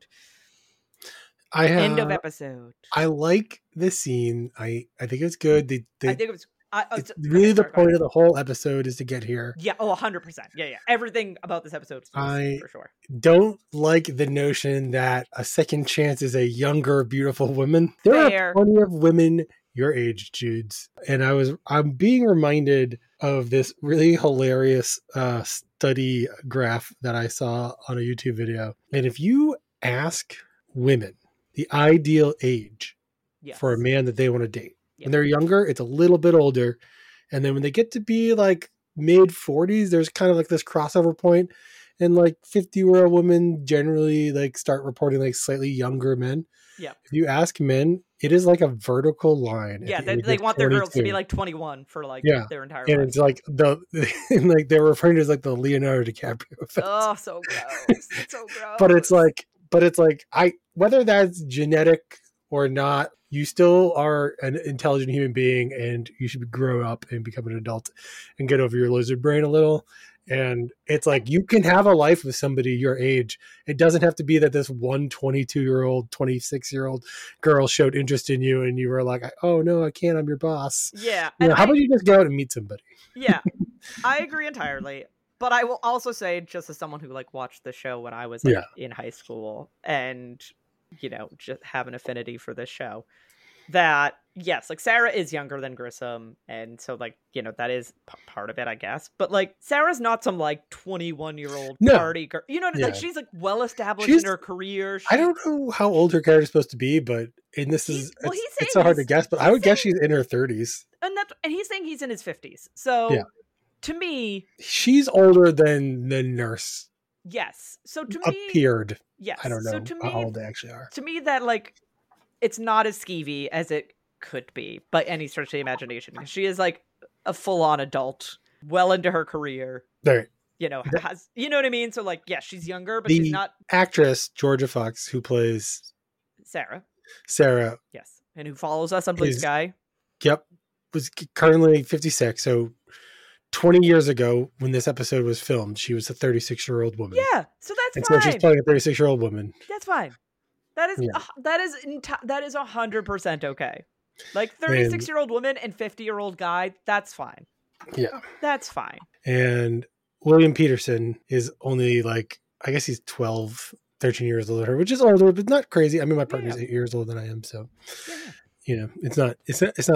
I uh, end of episode. I like this scene. I I think it's good. They, they I think it was I, oh, it's so- really okay, the sorry, go point ahead. of the whole episode is to get here. Yeah, oh, one hundred percent. Yeah, yeah. Everything about this episode is I- for sure. Don't like the notion that a second chance is a younger, beautiful woman. There Fair. are plenty of women your age, Judes. And I was I'm being reminded of this really hilarious uh, study graph that I saw on a YouTube video. And if you ask women the ideal age Yes. for a man that they want to date, Yeah. when they're younger, it's a little bit older. And then when they get to be like mid forties, there's kind of like this crossover point. And like fifty year old women generally like start reporting like slightly younger men. Yeah. If you ask men, it is like a vertical line. at Yeah, the they, age they of want their girls to be twenty-two. like twenty-one for like Yeah. their entire And life. it's like the, and like they're referring to it as like the Leonardo DiCaprio effect. Oh, so gross. So gross. But it's like, but it's like, I, whether that's genetic or not, you still are an intelligent human being and you should grow up and become an adult and get over your lizard brain a little. And it's like, you can have a life with somebody your age. It doesn't have to be that this one twenty-two year old, twenty-six year old girl showed interest in you and you were like, oh no, I can't, I'm your boss. Yeah. You know, and how I- about you just go out and meet somebody? Yeah, I agree entirely. But I will also say, just as someone who like watched the show when I was like, Yeah. in high school and, you know, just have an affinity for this show, that yes, like Sarah is younger than Grissom. And so like, you know, that is p- part of it, I guess. But like, Sarah's not some like twenty-one year old No. party girl. You know, Yeah. like she's like well established She's- in her career. I She- don't know how old her character's supposed to be, but and this He's- is well, it's, he's it's saying so hard to he's- guess, but I he's would guess saying- she's in her thirties. and that, and he's saying he's in his fifties. So Yeah. to me, She's older than the nurse yes. So to me, appeared. yes. I don't know So to me, how old they actually are. to me that like it's not as skeevy as it could be by any stretch of the imagination, because she is like a full-on adult, well into her career, The you know, has, you know what I mean? So like, yeah, she's younger, but The- she's not actress Georgia Fox, who plays Sarah. Sarah, Yes. And who follows us on Blue Is- Sky. yep, was currently fifty-six. So twenty years ago, when this episode was filmed, she was a thirty-six year old woman. Yeah. So that's and so she's fine. playing a thirty-six year old woman. That's fine. That is Yeah. uh, that is enti- that is a hundred percent okay. Like thirty-six year old woman and fifty year old guy, that's fine. Yeah. That's fine. And William Peterson is only like, I guess he's twelve, thirteen years older than her, which is older, but not crazy. I mean, my partner's Yeah. eight years older than I am. So, Yeah. you know, it's not, it's not, it's not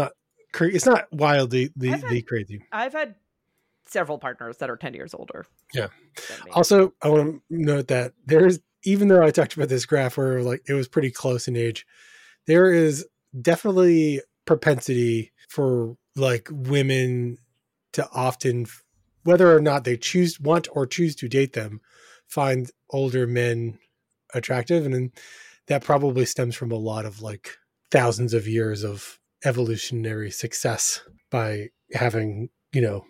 cra- it's not wildly the, I've had- the crazy. I've had several partners that are ten years older. Yeah. than me. Also, I want to note that there's, even though I talked about this graph where like it was pretty close in age, there is definitely propensity for like women to often, whether or not they choose, want or choose to date them, find older men attractive. And then that probably stems from a lot of like thousands of years of evolutionary success by having, you know,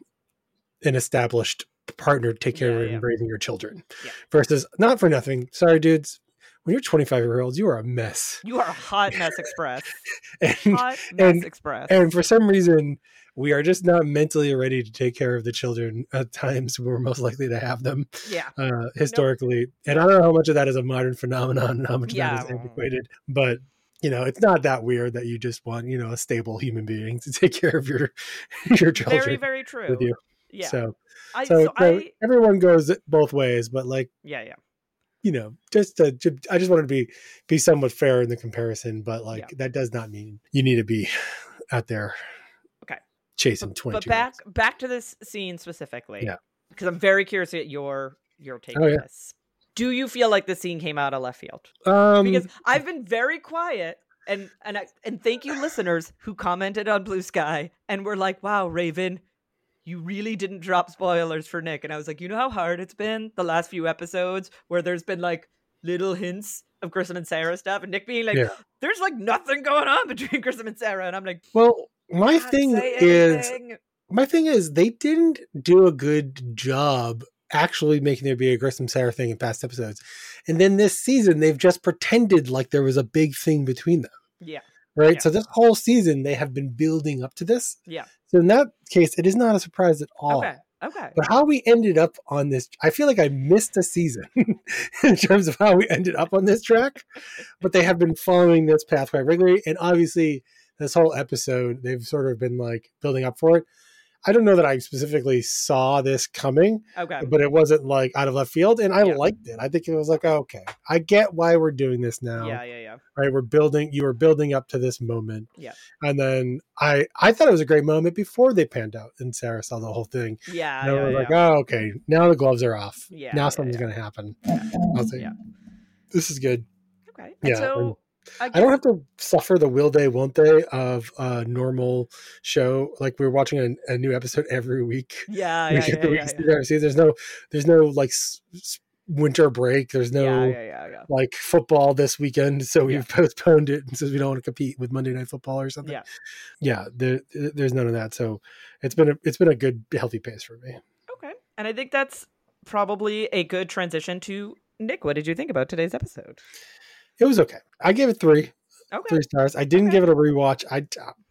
an established partner to take care Yeah, of yeah. and raising your children Yeah. versus not for nothing. Sorry, dudes. When you're twenty-five year olds, you are a mess. You are a hot mess express. And, Hot mess and, express. and for some reason, we are just not mentally ready to take care of the children at times we're most likely to have them yeah. uh, historically. And I don't know how much of that is a modern phenomenon and how much Yeah. of that is antiquated, but you know, it's not that weird that you just want, you know, a stable human being to take care of your, your children Very, very true. with you. Yeah. So, I, so, so so I, everyone goes both ways, but like, yeah, yeah. you know, just to, to- I just wanted to be be somewhat fair in the comparison, but like Yeah. that does not mean you need to be out there, Okay. chasing But, twenty. but back back to this scene specifically. Yeah. Because I'm very curious at your your take Oh, on yeah. this. Do you feel like the scene came out of left field? Um, Because I've been very quiet, and and I, and thank you listeners who commented on Blue Sky and were like, "Wow, Raven, you really didn't drop spoilers for Nick." And I was like, you know how hard it's been the last few episodes where there's been like little hints of Grissom and Sarah stuff, and Nick being like, Yeah. "There's like nothing going on between Grissom and Sarah," and I'm like, well, my "Can't thing say is, anything." my thing is, they didn't do a good job actually making there be a Grissom Sarah thing in past episodes, and then this season they've just pretended like there was a big thing between them. yeah, Right. Yeah. So this whole season they have been building up to this. yeah, So in that case, it is not a surprise at all. okay, okay, But how we ended up on this, I feel like I missed a season in terms of how we ended up on this track. But they have been following this path quite regularly. And obviously, this whole episode, they've sort of been like building up for it. I don't know that I specifically saw this coming, okay, but it wasn't like out of left field. And I Yeah. liked it. I think it was like, oh, okay, I get why we're doing this now. yeah, yeah, yeah, Right. We're building, you were building up to this moment. Yeah. And then I, I thought it was a great moment before they panned out and Sarah saw the whole thing. yeah, And I yeah, was yeah. like, oh, okay, now the gloves are off. Yeah, now yeah, something's yeah. going to happen. I was like, Yeah. this is good. okay. And Yeah, so I, I guess, don't have to suffer the will they, won't they of a normal show. Like we're watching a, a new episode every week. Yeah, We yeah, get yeah, the yeah, weeks yeah. together. See, there's no, there's no like s- s- winter break. There's no yeah, yeah, yeah, yeah. like football this weekend. So we've Yeah. postponed it and says we don't want to compete with Monday Night Football or something. Yeah. Yeah. There, there's none of that. So it's been a, it's been a good, healthy pace for me. Okay. And I think that's probably a good transition to Nick. What did you think about today's episode? It was okay. I gave it three. Okay. Three stars. I didn't Okay. give it a rewatch. I,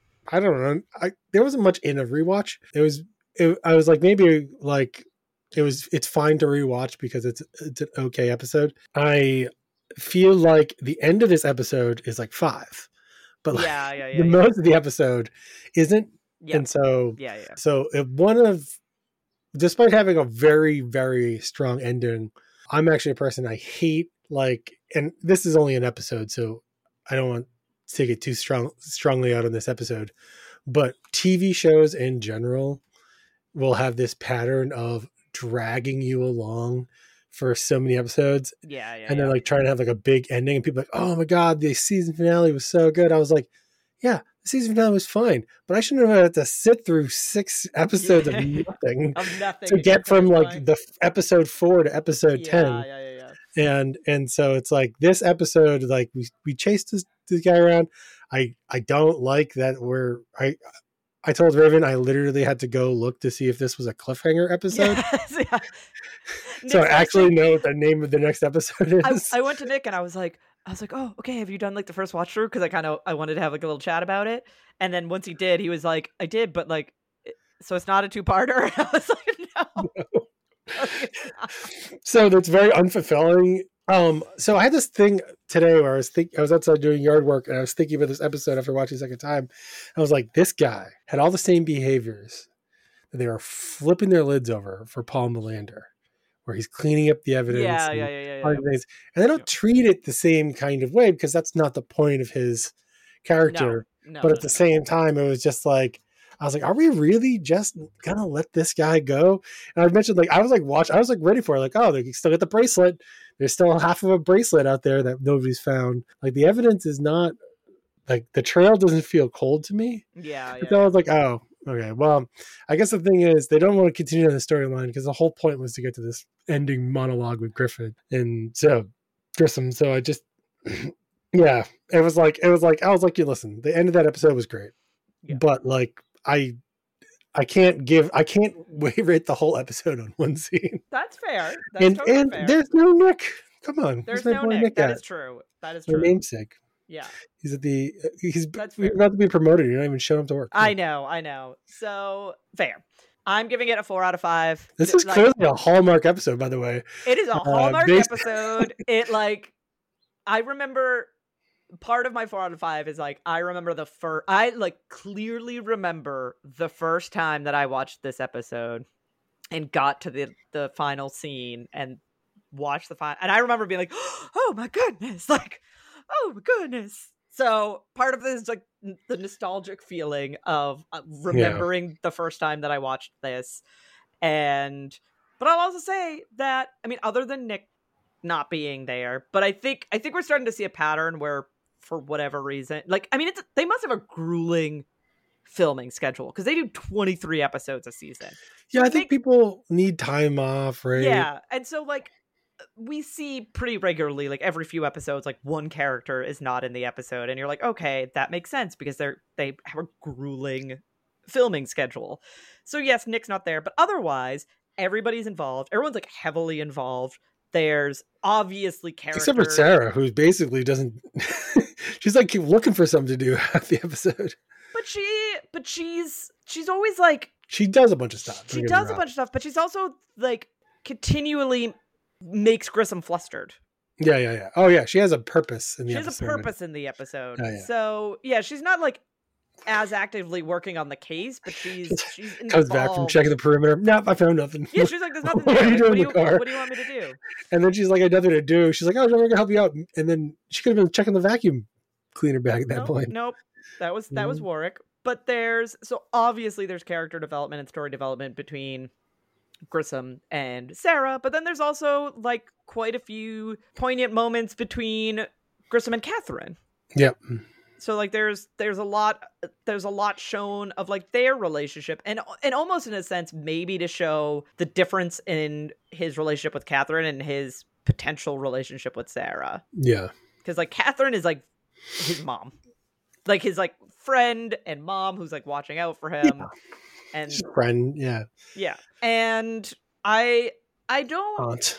I don't know. I there wasn't much in a rewatch. It was. It, I was like maybe like it was. It's fine to rewatch because it's it's an okay episode. I feel like the end of this episode is like five, but like Yeah, yeah, yeah. the yeah. most of the episode isn't. Yeah. And so Yeah, yeah. so if one of, despite having a very very strong ending, I'm actually a person I hate like, and this is only an episode, so I don't want to take it too strong strongly out on this episode, but T V shows in general will have this pattern of dragging you along for so many episodes, Yeah, yeah. and yeah. then like trying to have like a big ending, and people are like, oh my god, the season finale was so good. I was like, yeah, the season finale was fine, but I shouldn't have had to sit through six episodes Yeah. of nothing Of nothing to get from finish like line. the f- episode four to episode yeah, ten. Yeah, yeah, yeah. And and so it's like this episode, like we we chased this, this guy around. I I don't like that we're I I told Raven I literally had to go look to see if this was a cliffhanger episode. Yes, yeah. So I Nick's actually know what the name of the next episode I, is. I went to Nick and I was like, I was like, oh, okay. Have you done like the first watch through? Because I kind of I wanted to have like a little chat about it. And then once he did, he was like, I did, but like, it- so it's not a two parter. I was like, no. Okay, it's not. So that's very unfulfilling. Um, so I had this thing today where I was think I was outside doing yard work and I was thinking about this episode after watching the second time. I was like, this guy had all the same behaviors that they were flipping their lids over for Paul Melander, where he's cleaning up the evidence. Yeah, and yeah, yeah, yeah, yeah. finding things. And they don't Yeah. treat it the same kind of way because that's not the point of his character. no. but no, at the no, same time, it was just like, I was like, are we really just gonna let this guy go? And I mentioned, like, I was like, watch, I was like ready for it. Like, oh, they still got the bracelet. There's still half of a bracelet out there that nobody's found. Like, the evidence is not, like, the trail doesn't feel cold to me. no. Yeah, yeah. So yeah. I was like, oh, okay. Well, I guess the thing is, they don't want to continue on the storyline because the whole point was to get to this ending monologue with Griffin and so Grissom. So I just, yeah, it was like, it was like, I was like, you listen, the end of that episode was great, Yeah. but like, I, I can't give, I can't rate the whole episode on one scene. That's fair. That's and totally and fair. there's no Nick. Come on, There's where's my no boy Nick. Nick That at? is true. That is My true. namesake. Yeah. He's at the. He's That's he's fair. about to be promoted. You're not even showing up to work. I know, I know. So fair. I'm giving it a four out of five. This is Like, clearly a Hallmark episode, by the way. it is a uh, Hallmark based- episode. It like, I remember part of my four out of five is like I remember the first. I like clearly remember the first time that I watched this episode and got to the the final scene and watched the final. And I remember being like, oh my goodness, like, oh my goodness. So part of this is like n- the nostalgic feeling of uh, remembering the first time that I watched this. And, but I'll also say that, I mean, other than Nick not being there, but I think, I think we're starting to see a pattern where for whatever reason, like, I mean, it's, they must have a grueling filming schedule because they do twenty-three episodes a season. Yeah, I I think think- people need time off, right? Yeah. And so like, we see pretty regularly, like every few episodes, like one character is not in the episode, and you're like, okay, that makes sense because they're they have a grueling filming schedule. So yes, Nick's not there, but otherwise, everybody's involved. Everyone's like heavily involved. There's obviously characters. Except for Sarah, who basically doesn't. She's like keep looking for something to do half the episode. But she, but she's she's always like She does a bunch of stuff. she does a bunch of stuff, but she's also like continually makes Grissom flustered. Yeah, yeah, yeah. Oh, yeah. She has a purpose in the She episode. has a purpose in the episode. Oh, yeah. So yeah, she's not like as actively working on the case, but she's she's involved. Comes back from checking the perimeter. Nope, I found nothing. Yeah, she's like, there's nothing What there. are you Like, doing what, do in you, the car? what do you want me to do? And then she's like, I had nothing to do. She's like, oh, I'm going to help you out. And then she could have been checking the vacuum cleaner bag at that nope, point. Nope. That was that was Mhm. Warwick. But there's so obviously there's character development and story development between Grissom and Sarah, but then there's also like quite a few poignant moments between Grissom and Catherine. Yep. So like there's there's a lot there's a lot shown of like their relationship and and almost in a sense maybe to show the difference in his relationship with Catherine and his potential relationship with Sarah. Yeah. Because like Catherine is like his mom. Like his like friend and mom who's like watching out for him. Yeah. And She's a friend. Yeah. yeah. And I I don't Aunt.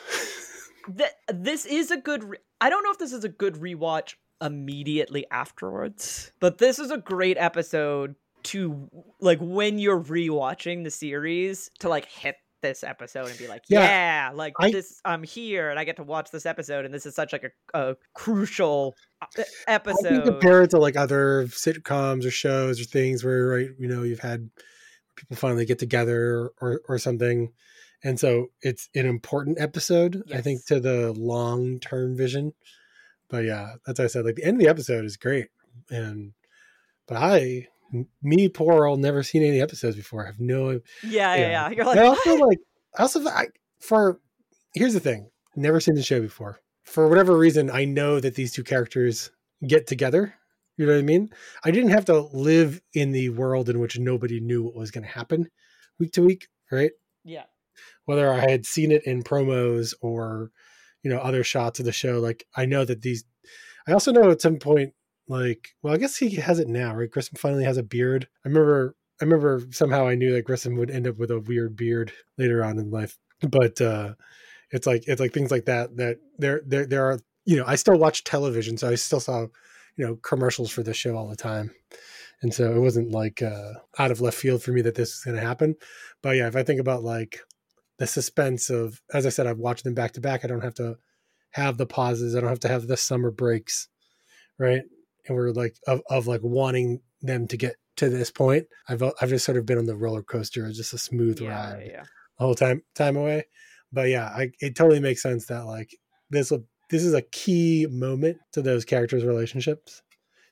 th- this is a good re- I don't know if this is a good rewatch immediately afterwards, but this is a great episode to like when you're rewatching the series to like hit this episode and be like, yeah, Yeah, like I- this I'm here and I get to watch this episode and this is such like a, a crucial uh, I can episode. compare it to like other sitcoms or shows or things where, right, you know, you've had people finally get together or, or something. And so it's an important episode, I think, Yes. to the long-term vision. But yeah, that's what I said. Like the end of the episode is great. And, but I, m- me, poor old, never seen any episodes before. I have no, yeah, yeah, yeah. yeah. You're like, I also what? like, I also, I, for, here's the thing. Never seen the show before. For whatever reason, I know that these two characters get together. You know what I mean? I didn't have to live in the world in which nobody knew what was going to happen week to week, right? Yeah. Whether I had seen it in promos or, you know, other shots of the show. Like I know that these, I also know at some point, like, well, I guess he has it now, right? Grissom finally has a beard. I remember, I remember somehow I knew that Grissom would end up with a weird beard later on in life, but, uh, it's like, it's like things like that, that there, there, there are, you know, I still watch television. So I still saw, you know, commercials for the show all the time. And so it wasn't like, uh, out of left field for me that this is going to happen. But yeah, if I think about like the suspense of, as I said, I've watched them back to back. I don't have to have the pauses. I don't have to have the summer breaks. Right. And we're like, of, of like wanting them to get to this point. I've, I've just sort of been on the roller coaster. It's just a smooth Yeah, ride yeah, yeah. the whole time, time away. But yeah, I, it totally makes sense that like this will, this is a key moment to those characters' relationships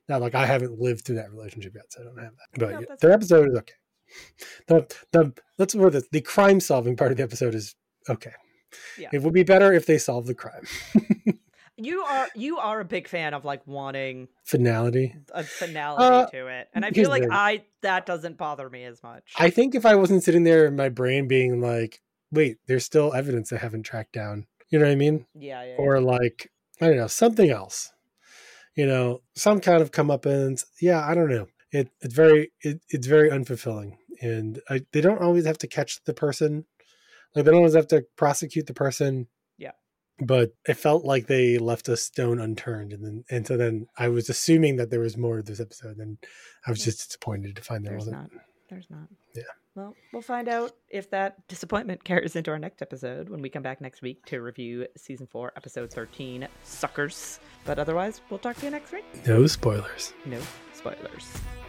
Now, like I haven't lived through that relationship yet, so I don't have that. But No, yeah, that's their episode is okay. The the let's where the the crime solving part of the episode is okay. Yeah. It would be better if they solved the crime. You are you are a big fan of like wanting Finality. a finality Uh, to it, and I here's feel like the- I that doesn't bother me as much. I think if I wasn't sitting there in my brain being like, wait, there's still evidence I haven't tracked down. You know what I mean? yeah, yeah, Or like, I don't know, something else. You know, some kind of comeuppance. Yeah, I don't know. It it's very it, it's very unfulfilling, and I, they don't always have to catch the person. Like they don't always have to prosecute the person. Yeah. But it felt like they left a stone unturned, and then and so then I was assuming that there was more of this episode, and I was just disappointed to find there There's wasn't. not. There's not. Yeah. Well, we'll find out if that disappointment carries into our next episode when we come back next week to review season four, episode thirteen, Suckers. But otherwise, we'll talk to you next week. No spoilers. No spoilers.